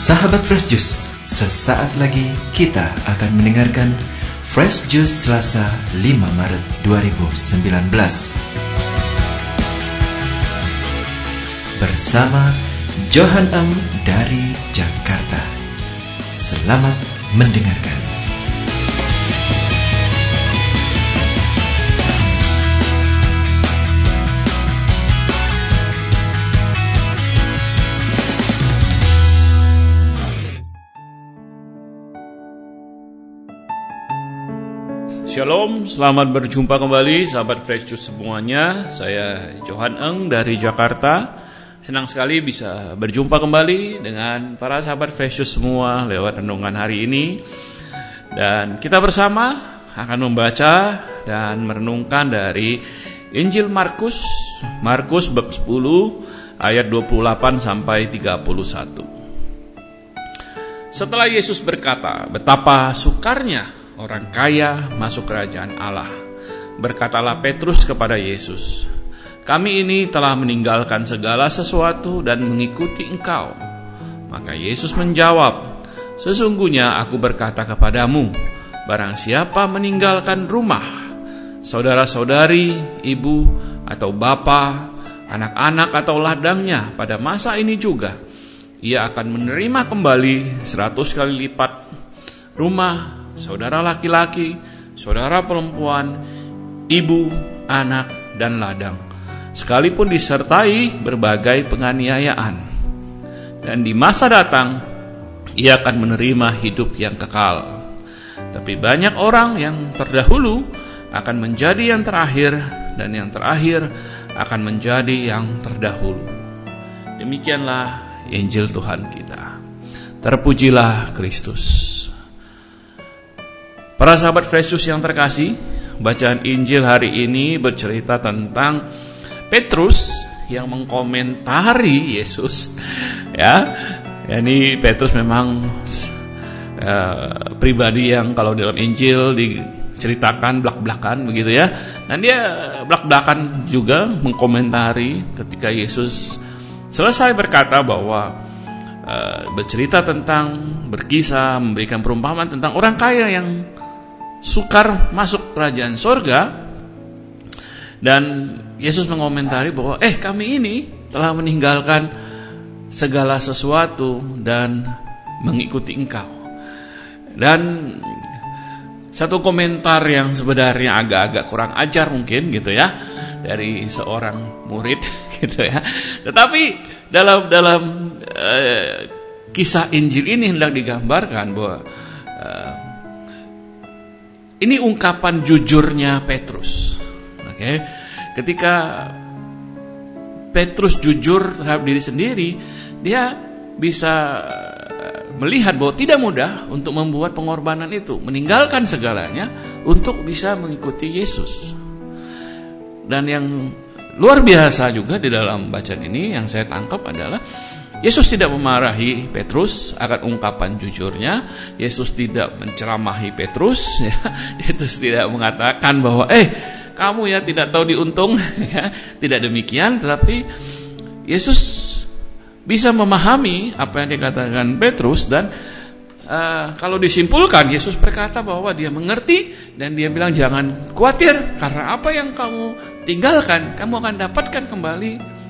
Sahabat Fresh Juice, sesaat lagi kita akan mendengarkan Fresh Juice Selasa 5 Maret 2019 bersama Johan Eng dari Jakarta. Selamat mendengarkan. Shalom, selamat berjumpa kembali sahabat Fresh Juice semuanya. Saya Johan Eng dari Jakarta. Senang sekali bisa berjumpa kembali dengan para sahabat Fresh Juice semua lewat renungan hari ini. Dan kita bersama akan membaca dan merenungkan dari Injil Markus bab 10 ayat 28 sampai 31. Setelah Yesus berkata, betapa sukarnya orang kaya masuk kerajaan Allah, berkatalah Petrus kepada Yesus, kami ini telah meninggalkan segala sesuatu dan mengikuti Engkau. Maka Yesus menjawab, sesungguhnya aku berkata kepadamu, barang siapa meninggalkan rumah, saudara-saudari, ibu atau bapa, anak-anak atau ladangnya pada masa ini juga, ia akan menerima kembali 100 kali lipat rumah, saudara laki-laki, saudara perempuan, ibu, anak, dan ladang, sekalipun disertai berbagai penganiayaan. Dan di masa datang, ia akan menerima hidup yang kekal. Tapi banyak orang yang terdahulu akan menjadi yang terakhir, dan yang terakhir akan menjadi yang terdahulu. Demikianlah Injil Tuhan kita. Terpujilah Kristus. Para sahabat Fresh Juice yang terkasih, bacaan Injil hari ini bercerita tentang Petrus yang mengkomentari Yesus. Ini Petrus memang pribadi yang kalau dalam Injil diceritakan belak-belakan begitu ya. Dan dia belak-belakan juga mengkomentari ketika Yesus selesai berkata bahwa bercerita tentang, berkisah, memberikan perumpamaan tentang orang kaya yang sukar masuk kerajaan sorga. Dan Yesus mengomentari bahwa kami ini telah meninggalkan segala sesuatu dan mengikuti Engkau. Dan satu komentar yang sebenarnya agak-agak kurang ajar mungkin gitu ya, dari seorang murid gitu ya. Tetapi dalam kisah Injil ini hendak digambarkan bahwa ini ungkapan jujurnya Petrus. Ketika Petrus jujur terhadap diri sendiri, dia bisa melihat bahwa tidak mudah untuk membuat pengorbanan itu, meninggalkan segalanya untuk bisa mengikuti Yesus. Dan yang luar biasa juga di dalam bacaan ini yang saya tangkap adalah Yesus tidak memarahi Petrus akan ungkapan jujurnya. Yesus tidak menceramahi Petrus. Yesus tidak mengatakan bahwa kamu ya tidak tahu diuntung. Tidak demikian. Tetapi Yesus bisa memahami apa yang dikatakan Petrus. Dan kalau disimpulkan, Yesus berkata bahwa dia mengerti. Dan dia bilang jangan khawatir, karena apa yang kamu tinggalkan, kamu akan dapatkan kembali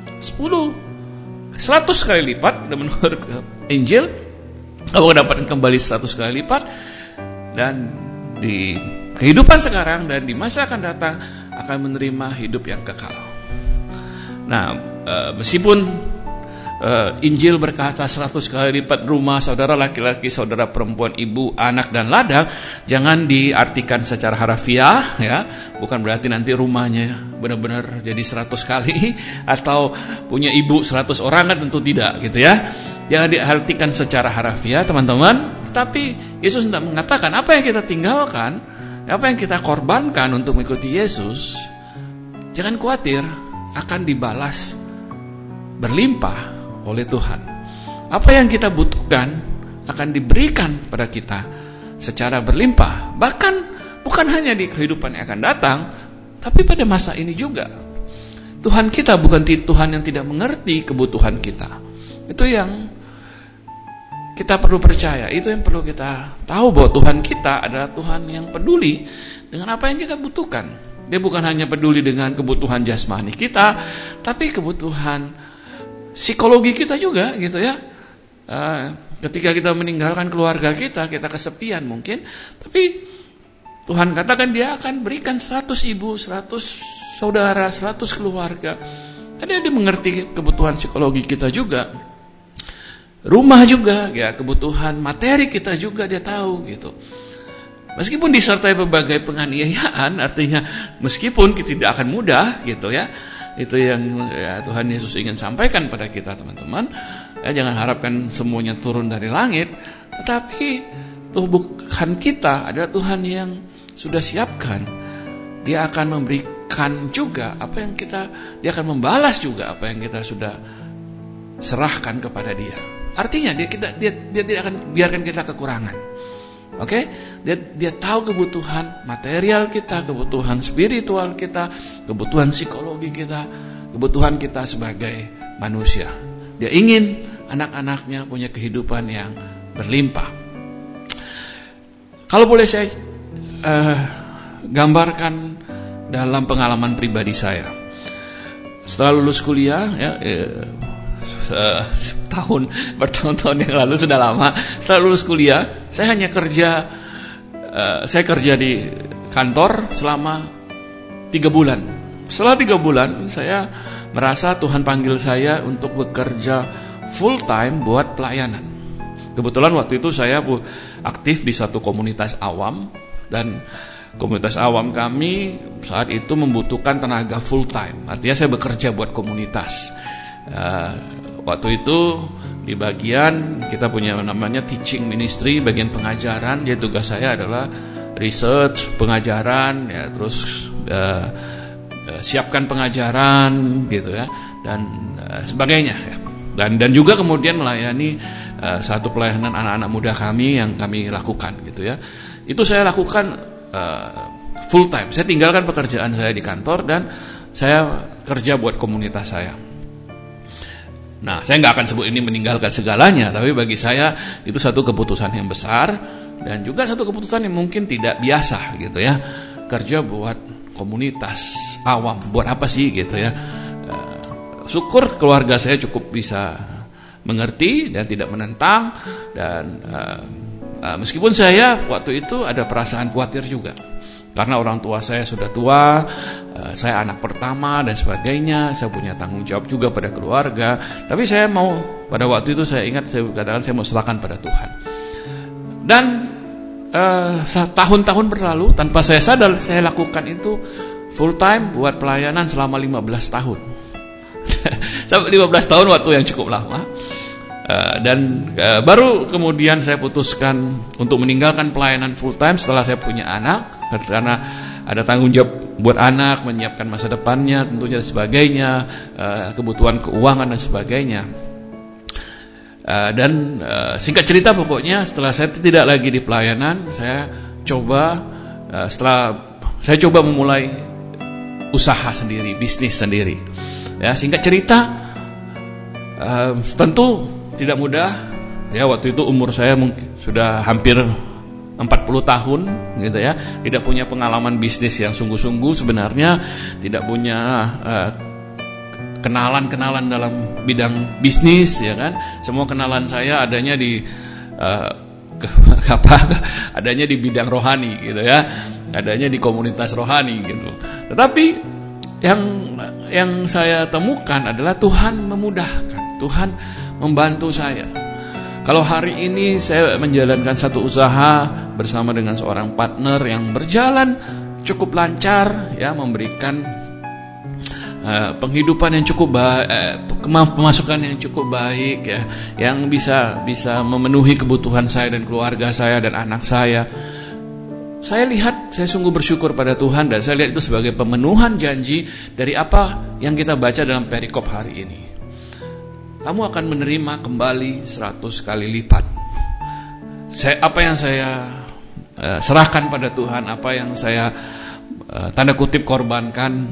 100 kali lipat. Dan menurut Injil, kamu akan dapatkan kembali 100 kali lipat. Dan di kehidupan sekarang dan di masa akan datang akan menerima hidup yang kekal. Nah, meskipun Injil berkata 100 kali lipat rumah, saudara laki-laki, saudara perempuan, ibu, anak, dan ladang, jangan diartikan secara harfiah ya. Bukan berarti nanti rumahnya benar-benar jadi 100 kali atau punya ibu 100 orang, kan tentu tidak gitu ya. Jangan diartikan secara harfiah teman-teman. Tetapi Yesus tidak mengatakan apa yang kita tinggalkan, apa yang kita korbankan untuk mengikuti Yesus, jangan khawatir, akan dibalas berlimpah oleh Tuhan. Apa yang kita butuhkan akan diberikan pada kita secara berlimpah. Bahkan bukan hanya di kehidupan yang akan datang, tapi pada masa ini juga. Tuhan kita bukan Tuhan yang tidak mengerti kebutuhan kita. Itu yang kita perlu percaya, itu yang perlu kita tahu, bahwa Tuhan kita adalah Tuhan yang peduli dengan apa yang kita butuhkan. Dia bukan hanya peduli dengan kebutuhan jasmani kita, tapi kebutuhan psikologi kita juga gitu ya. Ketika kita meninggalkan keluarga kita kesepian mungkin, tapi Tuhan katakan Dia akan berikan 100 ibu, 100 saudara, 100 keluarga. Karena Dia mengerti kebutuhan psikologi kita juga. Rumah juga, ya, kebutuhan materi kita juga Dia tahu gitu. Meskipun disertai berbagai penganiayaan, artinya meskipun kita tidak akan mudah gitu ya. Itu yang ya, Tuhan Yesus ingin sampaikan pada kita, teman-teman. Ya, jangan harapkan semuanya turun dari langit, tetapi Tuhan kita adalah Tuhan yang sudah siapkan. Dia akan memberikan juga apa yang Dia akan membalas juga apa yang kita sudah serahkan kepada Dia. Artinya dia tidak akan biarkan kita kekurangan. Oke? Dia tahu kebutuhan material kita, kebutuhan spiritual kita, kebutuhan psikologi kita, kebutuhan kita sebagai manusia. Dia ingin anak-anaknya punya kehidupan yang berlimpah. Kalau boleh saya gambarkan dalam pengalaman pribadi saya. Setelah lulus kuliah, ya, bertahun-tahun yang lalu, sudah lama. Setelah lulus kuliah, saya hanya kerja di kantor selama 3 bulan. Setelah 3 bulan, saya merasa Tuhan panggil saya untuk bekerja full time buat pelayanan. Kebetulan waktu itu saya aktif di satu komunitas awam, dan komunitas awam kami saat itu membutuhkan tenaga full time. Artinya saya bekerja buat komunitas. Waktu itu di bagian kita punya namanya teaching ministry, bagian pengajaran. Jadi tugas saya adalah research, pengajaran, ya, terus siapkan pengajaran gitu ya, dan sebagainya ya. Dan juga kemudian melayani satu pelayanan anak-anak muda kami yang kami lakukan gitu ya. Itu saya lakukan full time. Saya tinggalkan pekerjaan saya di kantor dan saya kerja buat komunitas saya. Nah, saya nggak akan sebut ini meninggalkan segalanya, tapi bagi saya itu satu keputusan yang besar dan juga satu keputusan yang mungkin tidak biasa gitu ya. Kerja buat komunitas awam, buat apa sih gitu ya? Syukur keluarga saya cukup bisa mengerti dan tidak menentang, dan meskipun saya waktu itu ada perasaan khawatir juga. Karena orang tua saya sudah tua, saya anak pertama dan sebagainya, saya punya tanggung jawab juga pada keluarga. Tapi saya mau, pada waktu itu saya ingat, saya katakan saya mau serahkan pada Tuhan. Dan tahun-tahun berlalu, tanpa saya sadar saya lakukan itu full time buat pelayanan selama 15 tahun. Sampai 15 tahun, waktu yang cukup lama. Dan baru kemudian saya putuskan untuk meninggalkan pelayanan full time setelah saya punya anak, karena ada tanggung jawab buat anak, menyiapkan masa depannya tentunya dan sebagainya, kebutuhan keuangan dan sebagainya. Dan singkat cerita, pokoknya setelah saya tidak lagi di pelayanan, saya coba memulai usaha sendiri, bisnis sendiri. Ya, singkat cerita, tentu tidak mudah. Ya, waktu itu umur saya mungkin sudah hampir 40 tahun gitu ya. Tidak punya pengalaman bisnis yang sungguh-sungguh sebenarnya, tidak punya kenalan-kenalan dalam bidang bisnis ya kan. Semua kenalan saya adanya di adanya di bidang rohani gitu ya. Adanya di komunitas rohani gitu. Tetapi yang saya temukan adalah Tuhan memudahkan, Tuhan membantu saya. Kalau hari ini saya menjalankan satu usaha bersama dengan seorang partner yang berjalan cukup lancar, ya, memberikan penghidupan yang cukup baik, pemasukan yang cukup baik, ya, yang bisa memenuhi kebutuhan saya dan keluarga saya dan anak saya. Saya lihat, saya sungguh bersyukur pada Tuhan, dan saya lihat itu sebagai pemenuhan janji dari apa yang kita baca dalam perikop hari ini. Kamu akan menerima kembali 100 kali lipat. Apa yang saya serahkan pada Tuhan, apa yang saya tanda kutip korbankan,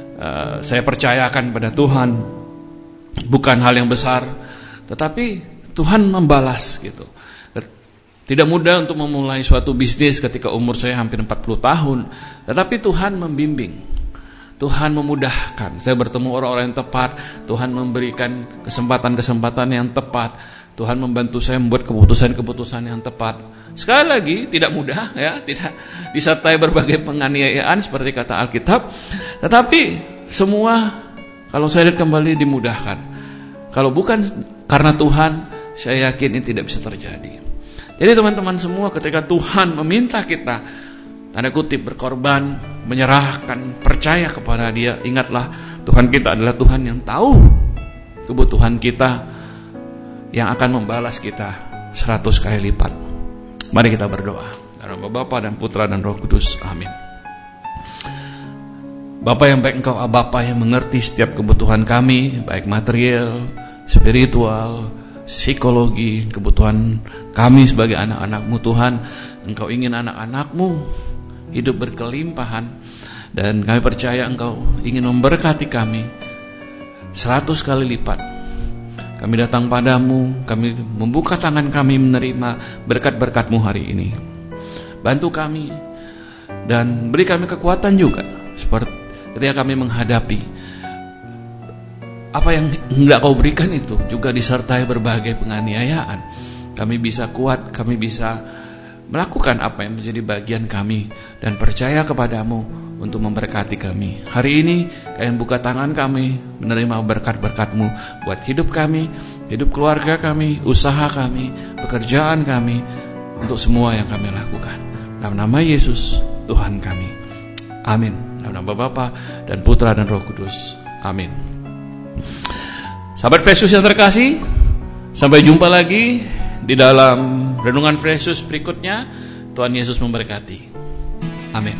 saya percayakan pada Tuhan. Bukan hal yang besar, tetapi Tuhan membalas gitu. Tidak mudah untuk memulai suatu bisnis ketika umur saya hampir 40 tahun. Tetapi Tuhan membimbing. Tuhan memudahkan. Saya bertemu orang-orang yang tepat. Tuhan memberikan kesempatan-kesempatan yang tepat. Tuhan membantu saya membuat keputusan-keputusan yang tepat. Sekali lagi, tidak mudah ya. Tidak disertai berbagai penganiayaan seperti kata Alkitab. Tetapi semua kalau saya lihat kembali dimudahkan. Kalau bukan karena Tuhan, saya yakin ini tidak bisa terjadi. Jadi teman-teman semua, ketika Tuhan meminta kita tanda kutip berkorban, menyerahkan, percaya kepada Dia, ingatlah Tuhan kita adalah Tuhan yang tahu kebutuhan kita, yang akan membalas kita 100 kali lipat. Mari kita berdoa. Dalam nama Bapa dan Putra dan Roh Kudus. Amin. Bapa yang baik, Engkau Bapa yang mengerti setiap kebutuhan kami, baik material, spiritual, psikologi, kebutuhan kami sebagai anak-anak-Mu Tuhan. Engkau ingin anak-anak-Mu hidup berkelimpahan, dan kami percaya Engkau ingin memberkati kami 100 kali lipat. Kami datang padamu, kami membuka tangan kami menerima berkat-berkat-Mu hari ini. Bantu kami dan beri kami kekuatan juga, seperti ketika kami menghadapi apa yang hendak Kau berikan itu juga disertai berbagai penganiayaan. Kami bisa kuat, kami bisa melakukan apa yang menjadi bagian kami, dan percaya kepadamu untuk memberkati kami. Hari ini kami buka tangan kami menerima berkat-berkat-Mu buat hidup kami, hidup keluarga kami, usaha kami, pekerjaan kami, untuk semua yang kami lakukan. Dalam nama Yesus Tuhan kami. Amin. Dalam nama Bapa dan Putra dan Roh Kudus. Amin. Sahabat Fresh Juice yang terkasih, sampai jumpa lagi di dalam renungan Fresh Juice berikutnya. Tuhan Yesus memberkati. Amin.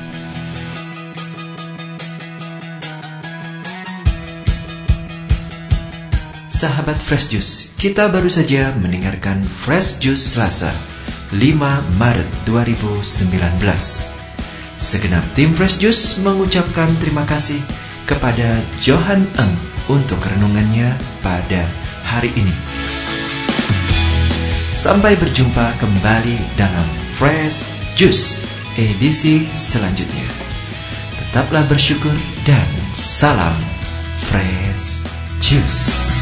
Sahabat Fresh Juice, kita baru saja mendengarkan Fresh Juice Selasa 5 Maret 2019. Segenap tim Fresh Juice mengucapkan terima kasih kepada Johan Eng untuk renungannya pada hari ini. Sampai berjumpa kembali dalam Fresh Juice edisi selanjutnya. Tetaplah bersyukur dan salam Fresh Juice.